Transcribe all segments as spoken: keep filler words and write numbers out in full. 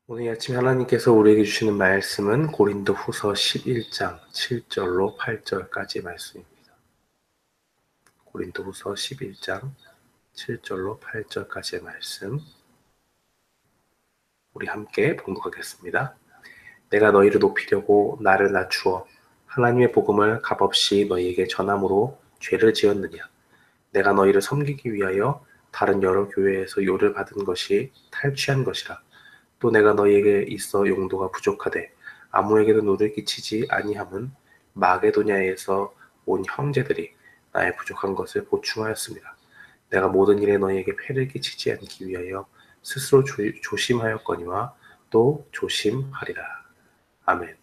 오늘 아침 하나님께서 우리에게 주시는 말씀은 고린도후서 십일 장 칠 절로 팔 절까지 말씀입니다. 고린도후서 십일 장 칠 절로 팔 절까지의 말씀, 우리 함께 봉독하겠습니다. 내가 너희를 높이려고 나를 낮추어 하나님의 복음을 값없이 너희에게 전함으로 죄를 지었느냐? 내가 너희를 섬기기 위하여 다른 여러 교회에서 요를 받은 것이 탈취한 것이라. 또 내가 너희에게 있어 용도가 부족하되 아무에게도 누를 끼치지 아니함은 마게도냐에서 온 형제들이 나의 부족한 것을 보충하였습니다. 내가 모든 일에 너희에게 폐를 끼치지 않기 위하여 스스로 조, 조심하였거니와 또 조심하리라. 아멘.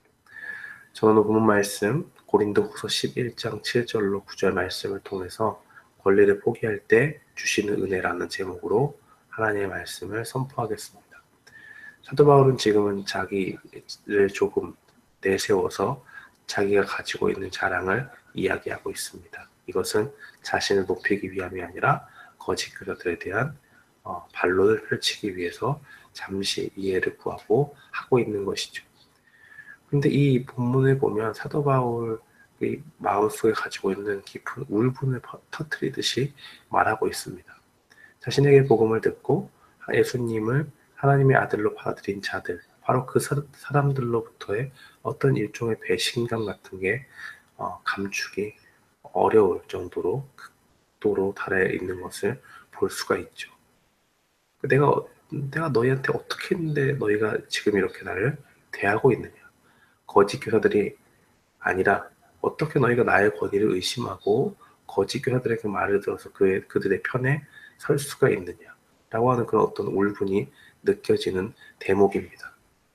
저는 오늘 본문 말씀 고린도후서 십일 장 칠 절로 구 절 말씀을 통해서 권리를 포기할 때 주시는 은혜라는 제목으로 하나님의 말씀을 선포하겠습니다. 사도 바울은 지금은 자기를 조금 내세워서 자기가 가지고 있는 자랑을 이야기하고 있습니다. 이것은 자신을 높이기 위함이 아니라 거짓 교사들에 대한 어, 반론을 펼치기 위해서 잠시 이해를 구하고 하고 있는 것이죠. 그런데 이 본문을 보면 사도 바울이 마음속에 가지고 있는 깊은 울분을 터뜨리듯이 말하고 있습니다. 자신에게 복음을 듣고 예수님을 하나님의 아들로 받아들인 자들, 바로 그 사람들로부터의 어떤 일종의 배신감 같은 게 어, 감추기 어려울 정도로 극도로 달해 있는 것을 볼 수가 있죠. 내가 내가 너희한테 어떻게 했는데 너희가 지금 이렇게 나를 대하고 있느냐? 거짓 교사들이 아니라 어떻게 너희가 나의 권위를 의심하고 거짓 교사들에게 말을 들어서 그, 그들의 편에 설 수가 있느냐? 라고 하는 그런 어떤 울분이 느껴지는 대목입니다.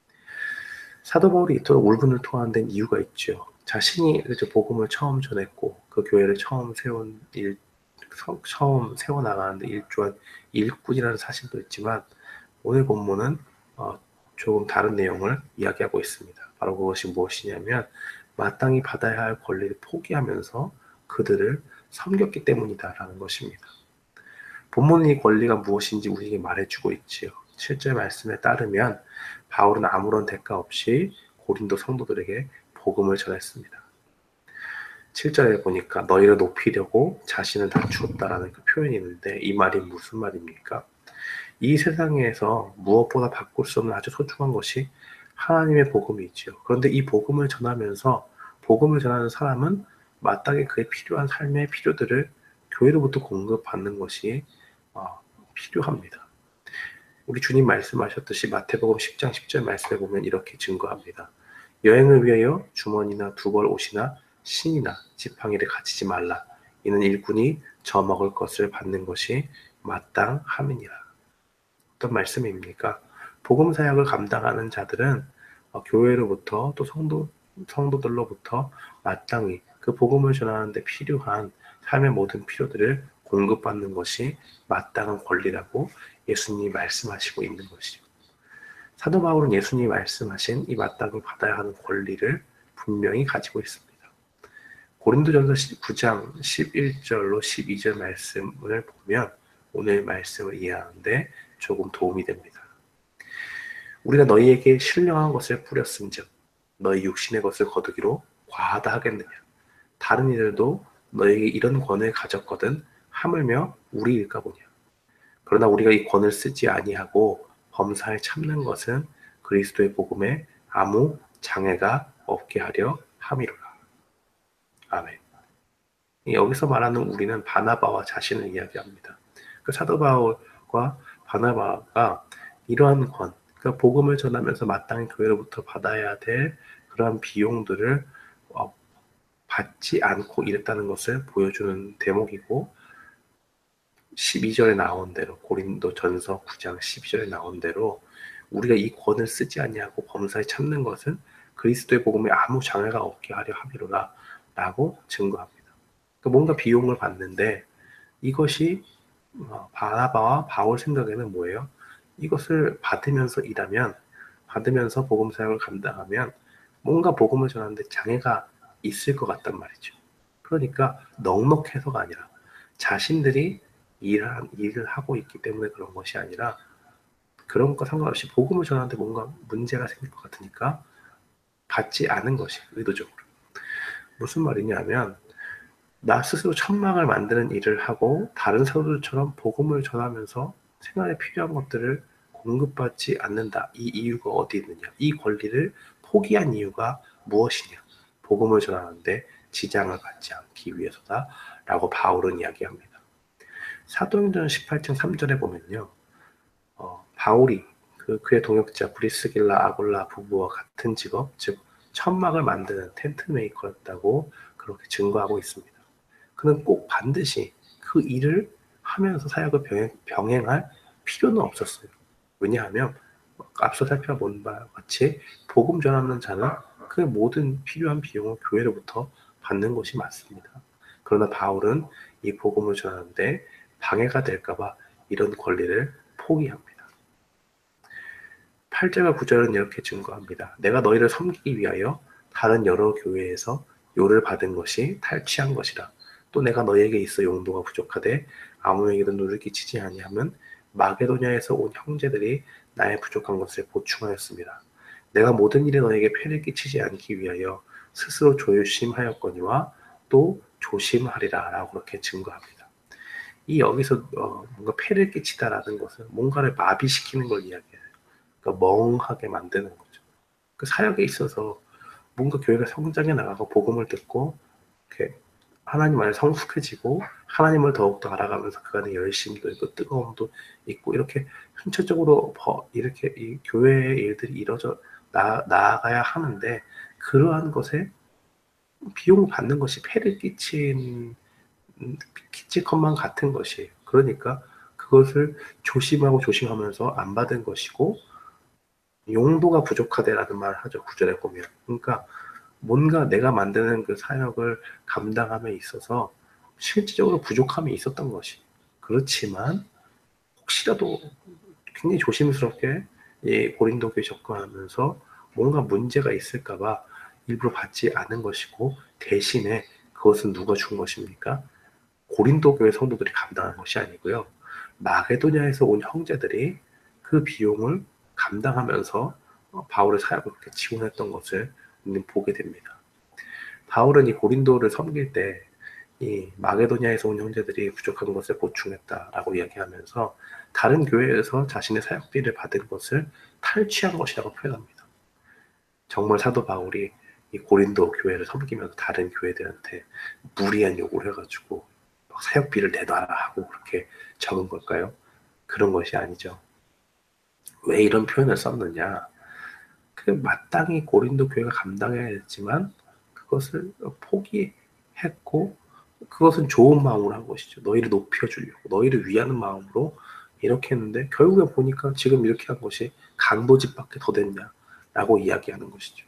사도 바울이 이토록 울분을 토하는 데는 이유가 있죠. 자신이 복음을 처음 전했고 그 교회를 처음 세운 일, 처음 세워나가는데 일조한 일꾼이라는 사실도 있지만 오늘 본문은 어, 조금 다른 내용을 이야기하고 있습니다. 바로 그것이 무엇이냐면 마땅히 받아야 할 권리를 포기하면서 그들을 섬겼기 때문이다라는 것입니다. 본문은 이 권리가 무엇인지 우리에게 말해주고 있지요. 칠 절 말씀에 따르면 바울은 아무런 대가 없이 고린도 성도들에게 복음을 전했습니다. 칠 절에 보니까 너희를 높이려고 자신을 낮추었다라는 그 표현이 있는데 이 말이 무슨 말입니까? 이 세상에서 무엇보다 바꿀 수 없는 아주 소중한 것이 하나님의 복음이지요. 그런데 이 복음을 전하면서 복음을 전하는 사람은 마땅히 그의 필요한 삶의 필요들을 교회로부터 공급받는 것이 어, 필요합니다. 우리 주님 말씀하셨듯이 마태복음 십 장 십 절 말씀에 보면 이렇게 증거합니다. 여행을 위하여 주머니나 두 벌 옷이나 신이나 지팡이를 가지지 말라. 이는 일꾼이 져먹을 것을 받는 것이 마땅함이니라. 어떤 말씀입니까? 복음 사역을 감당하는 자들은 어, 교회로부터 또 성도 성도들로부터 마땅히 그 복음을 전하는 데 필요한 삶의 모든 필요들을 공급받는 것이 마땅한 권리라고 예수님이 말씀하시고 있는 것이죠. 사도 바울은 예수님이 말씀하신 이 마땅히 받아야 하는 권리를 분명히 가지고 있습니다. 고린도전서 구 장 십일 절로 십이 절 말씀을 보면 오늘 말씀을 이해하는데 조금 도움이 됩니다. 우리가 너희에게 신령한 것을 뿌렸은즉 너희 육신의 것을 거두기로 과하다 하겠느냐? 다른 이들도 너희에게 이런 권을 가졌거든 하물며 우리일까 보냐? 그러나 우리가 이 권을 쓰지 아니하고 범사에 참는 것은 그리스도의 복음에 아무 장애가 없게 하려 함이로라. 아멘. 여기서 말하는 우리는 바나바와 자신을 이야기합니다. 그 사도 바울과 바나바가 이러한 권, 그 복음을 전하면서 마땅히 교회로부터 받아야 될 그러한 비용들을 어, 받지 않고 이랬다는 것을 보여주는 대목이고 십이 절에 나온 대로 고린도 전서 구 장 십이 절에 나온 대로 우리가 이 권을 쓰지 아니하고 범사에 참는 것은 그리스도의 복음에 아무 장애가 없게 하려 함이로라 라고 증거합니다. 그러니까 뭔가 비용을 받는데 이것이 바나바와 바울 생각에는 뭐예요? 이것을 받으면서 일하면 받으면서 복음 사역을 감당하면 뭔가 복음을 전하는데 장애가 있을 것 같단 말이죠. 그러니까 넉넉해서가 아니라 자신들이 일한, 일을 하고 있기 때문에 그런 것이 아니라 그런 거 상관없이 복음을 전하는데 뭔가 문제가 생길 것 같으니까 받지 않은 것이 의도적으로. 무슨 말이냐면 나 스스로 천막을 만드는 일을 하고 다른 사도들처럼 복음을 전하면서 생활에 필요한 것들을 공급받지 않는다. 이 이유가 어디 있느냐? 이 권리를 포기한 이유가 무엇이냐? 복음을 전하는데 지장을 받지 않기 위해서다. 라고 바울은 이야기합니다. 사도행전 십팔 장 삼 절에 보면요. 어, 바울이 그, 그의 동역자 브리스길라 아골라 부부와 같은 직업, 즉 천막을 만드는 텐트 메이커였다고 그렇게 증거하고 있습니다. 그는 꼭 반드시 그 일을 하면서 사역을 병행, 병행할 필요는 없었어요. 왜냐하면 앞서 살펴본 바와 같이 복음 전하는 자는 그 모든 필요한 비용을 교회로부터 받는 것이 맞습니다. 그러나 바울은 이 복음을 전하는데 방해가 될까봐 이런 권리를 포기합니다. 팔 절과 구 절은 이렇게 증거합니다. 내가 너희를 섬기기 위하여 다른 여러 교회에서 요를 받은 것이 탈취한 것이라. 또 내가 너희에게 있어 용도가 부족하되 아무에게도 누를 끼치지 아니하면 마게도냐에서 온 형제들이 나의 부족한 것을 보충하였습니다. 내가 모든 일에 너에게 폐를 끼치지 않기 위하여 스스로 조심하였거니와 또 조심하리라 라고 그렇게 증거합니다. 이 여기서 어, 뭔가 폐를 끼치다라는 것은 뭔가를 마비시키는 걸 이야기해요. 그러니까 멍하게 만드는 거죠. 그 사역에 있어서 뭔가 교회가 성장해 나가고 복음을 듣고 이렇게 하나님 안에 성숙해지고 하나님을 더욱더 알아가면서 그 안에 열심도 있고 뜨거움도 있고 이렇게 전체적으로 이렇게 이 교회의 일들이 이루어져 나, 나아가야 하는데 그러한 것에 비용을 받는 것이 폐를 끼친 끼칠 것만 같은 것이에요. 그러니까 그것을 조심하고 조심하면서 안 받은 것이고 용도가 부족하대라는 말을 하죠. 구 절에 보면. 그러니까 뭔가 내가 만드는 그 사역을 감당함에 있어서 실질적으로 부족함이 있었던 것이. 그렇지만 혹시라도 굉장히 조심스럽게 이 고린도 교회에 접근하면서 뭔가 문제가 있을까봐 일부러 받지 않은 것이고 대신에 그것은 누가 준 것입니까? 고린도 교회 성도들이 감당한 것이 아니고요. 마게도냐에서 온 형제들이 그 비용을 감당하면서 바울의 사역을 그렇게 지원했던 것을 우리는 보게 됩니다. 바울은 이 고린도를 섬길 때 이 마게도냐에서 온 형제들이 부족한 것을 보충했다라고 이야기하면서 다른 교회에서 자신의 사역비를 받은 것을 탈취한 것이라고 표현합니다. 정말 사도 바울이 이 고린도 교회를 섬기면서 다른 교회들한테 무리한 요구를 해가지고 막 사역비를 내놔라 하고 그렇게 적은 걸까요? 그런 것이 아니죠. 왜 이런 표현을 썼느냐? 그 마땅히 고린도 교회가 감당해야 했지만 그것을 포기했고 그것은 좋은 마음으로 한 것이죠. 너희를 높여주려고 너희를 위하는 마음으로 이렇게 했는데 결국에 보니까 지금 이렇게 한 것이 강도짓밖에 더 됐냐라고 이야기하는 것이죠.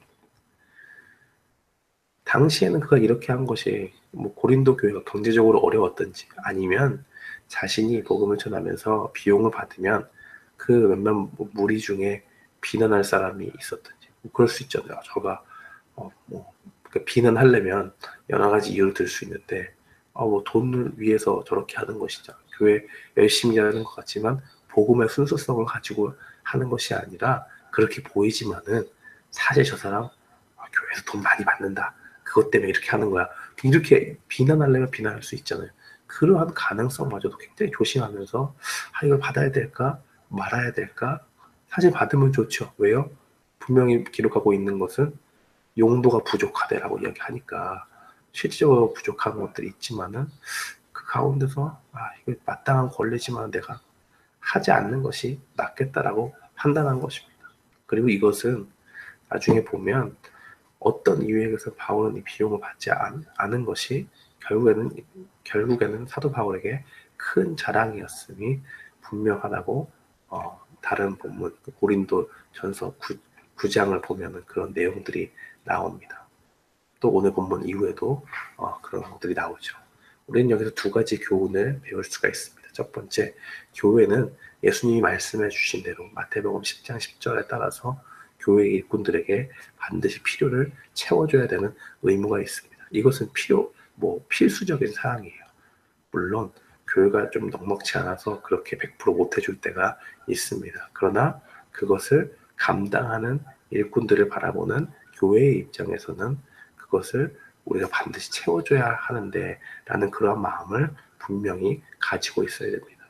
당시에는 그가 이렇게 한 것이 뭐 고린도 교회가 경제적으로 어려웠든지 아니면 자신이 복음을 전하면서 비용을 받으면 그 몇몇 무리 중에 비난할 사람이 있었든지 뭐 그럴 수 있잖아요. 저가 어, 뭐 그러니까 비난하려면 여러 가지 이유를 들 수 있는데 어, 뭐 돈을 위해서 저렇게 하는 것이죠. 교회 열심히 하는 것 같지만 복음의 순수성을 가지고 하는 것이 아니라 그렇게 보이지만은 사실 저 사람 아, 교회에서 돈 많이 받는다. 그것 때문에 이렇게 하는 거야. 이렇게 비난하려면 비난할 수 있잖아요. 그러한 가능성마저도 굉장히 조심하면서 아 이걸 받아야 될까 말아야 될까? 사실 받으면 좋죠. 왜요? 분명히 기록하고 있는 것은 용도가 부족하대라고 이야기하니까 실질적으로 부족한 것들이 있지만은 그 가운데서 아 이거 마땅한 권리지만 내가 하지 않는 것이 낫겠다라고 판단한 것입니다. 그리고 이것은 나중에 보면 어떤 이유에 의해서 바울은 이 비용을 받지 않, 않은 것이 결국에는 결국에는 사도 바울에게 큰 자랑이었음이 분명하다고 어, 다른 본문 고린도 전서 구 장을 보면은 그런 내용들이 나옵니다. 또 오늘 본문 이후에도 어, 그런 것들이 나오죠. 우리는 여기서 두 가지 교훈을 배울 수가 있습니다. 첫 번째, 교회는 예수님이 말씀해 주신 대로 마태복음 십 장 십 절에 따라서 교회 일꾼들에게 반드시 필요를 채워줘야 되는 의무가 있습니다. 이것은 필요, 뭐 필수적인 사항이에요. 물론 교회가 좀 넉넉지 않아서 그렇게 백 퍼센트 못해줄 때가 있습니다. 그러나 그것을 감당하는 일꾼들을 바라보는 교회의 입장에서는 그것을 우리가 반드시 채워줘야 하는데 라는 그런 마음을 분명히 가지고 있어야 됩니다.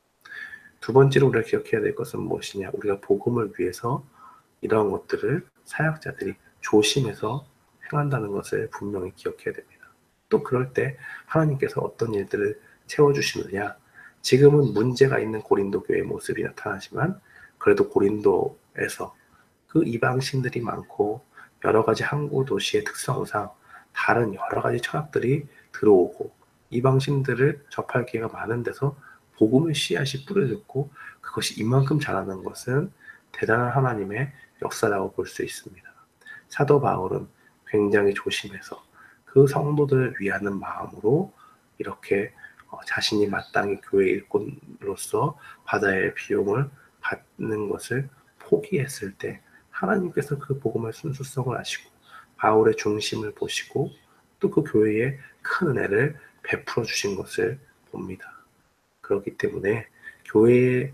두 번째로 우리가 기억해야 될 것은 무엇이냐? 우리가 복음을 위해서 이러한 것들을 사역자들이 조심해서 행한다는 것을 분명히 기억해야 됩니다. 또 그럴 때 하나님께서 어떤 일들을 채워주시느냐? 지금은 문제가 있는 고린도 교회의 모습이 나타나지만 그래도 고린도에서 그 이방신들이 많고 여러 가지 항구 도시의 특성상 다른 여러 가지 철학들이 들어오고 이방신들을 접할 기회가 많은 데서 복음의 씨앗이 뿌려졌고 그것이 이만큼 자라는 것은 대단한 하나님의 역사라고 볼 수 있습니다. 사도 바울은 굉장히 조심해서 그 성도들을 위하는 마음으로 이렇게 자신이 마땅히 교회 일꾼으로서 받아야 할 비용을 받는 것을 포기했을 때 하나님께서 그 복음의 순수성을 아시고 바울의 중심을 보시고 또 그 교회에 큰 은혜를 베풀어 주신 것을 봅니다. 그렇기 때문에 교회의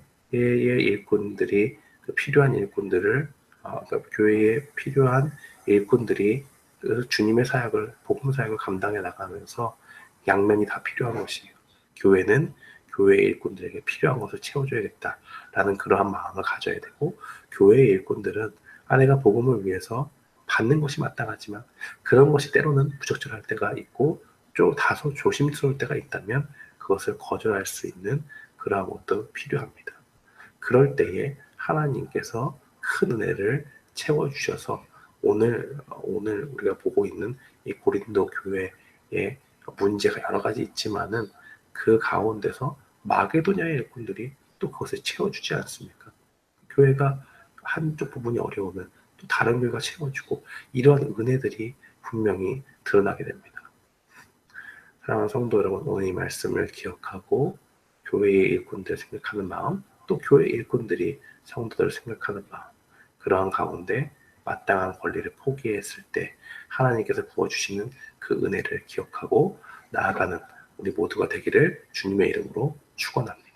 일꾼들이 필요한 일꾼들을 어, 그러니까 교회에 필요한 일꾼들이 주님의 사역을 복음 사역을 감당해 나가면서 양면이 다 필요한 것이에요. 교회는 교회의 일꾼들에게 필요한 것을 채워줘야겠다라는 그러한 마음을 가져야 되고 교회의 일꾼들은 아 내가 복음을 위해서 받는 것이 마땅하지만 그런 것이 때로는 부적절할 때가 있고 좀 다소 조심스러울 때가 있다면 그것을 거절할 수 있는 그러한 것도 필요합니다. 그럴 때에 하나님께서 큰 은혜를 채워주셔서 오늘 오늘 우리가 보고 있는 이 고린도 교회의 문제가 여러 가지 있지만은 그 가운데서 마게도냐의 일꾼들이 또 그것을 채워주지 않습니까? 교회가 한쪽 부분이 어려우면 또 다른 교회가 채워주고 이러한 은혜들이 분명히 드러나게 됩니다. 사랑하는 성도 여러분, 오늘 이 말씀을 기억하고 교회의 일꾼들을 생각하는 마음, 또 교회 일꾼들이 성도들을 생각하는 마음, 그러한 가운데 마땅한 권리를 포기했을 때 하나님께서 부어주시는 그 은혜를 기억하고 나아가는 우리 모두가 되기를 주님의 이름으로 축원합니다.